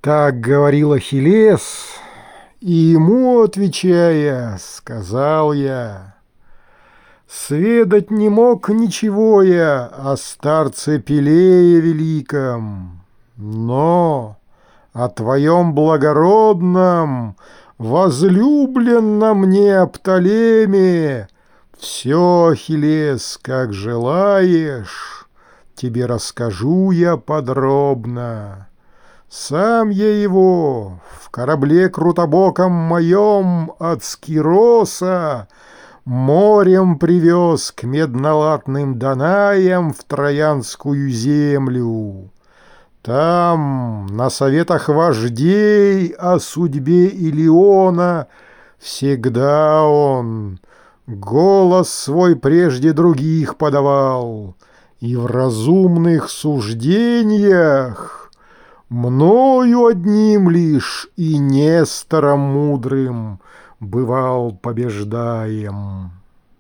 Так говорил Ахиллес, и ему, отвечая, сказал я: «Сведать не мог ничего я о старце Пелее великом, но о твоем благородном, возлюбленном Неоптолеме все, Ахиллес, как желаешь, тебе расскажу я подробно». Сам я его в корабле крутобоком моем от Скироса морем привез к меднолатным Данаям в Троянскую землю. Там, на советах вождей о судьбе Илиона, всегда он голос свой прежде других подавал, и в разумных суждениях мною одним лишь и Нестором мудрым бывал побеждаем.